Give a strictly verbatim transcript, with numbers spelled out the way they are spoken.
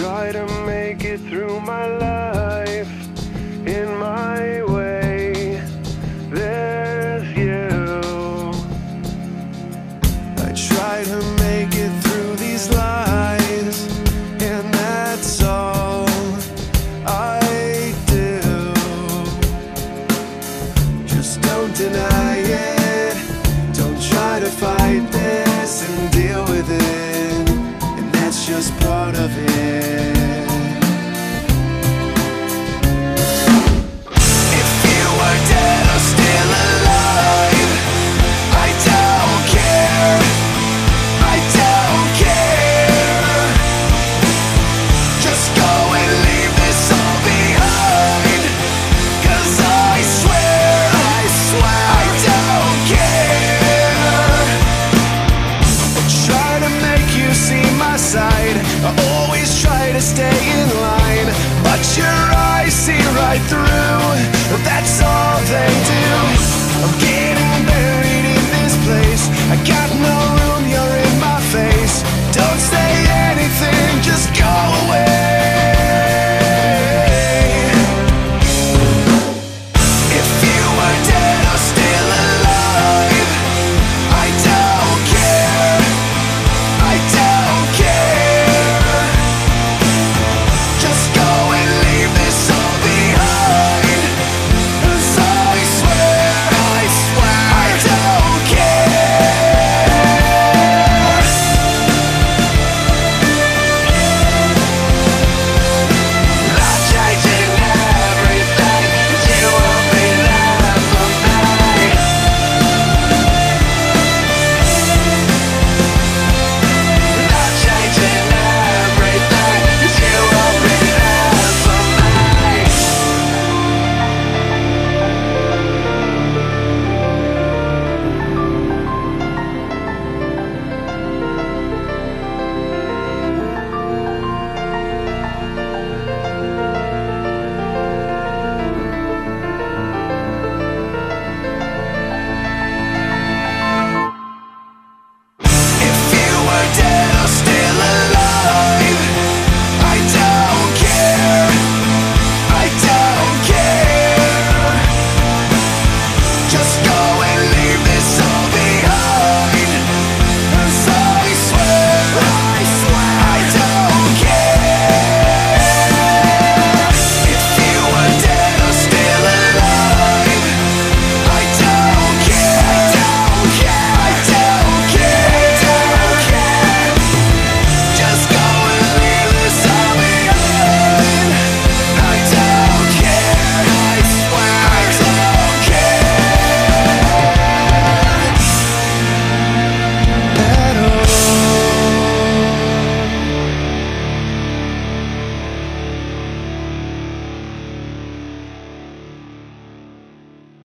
try to make it through my life in my way. There's you. I try to make it through these lies, and that's all I do. Just don't deny it. Don't try to fight this and deal with it, and that's just part of it. If you were dead or still alive, I don't care, I don't care. Just go and leave this all behind, 'cause I swear, I swear I don't care. I try to make you see my side, I always try to stay in line, but your eyes see right through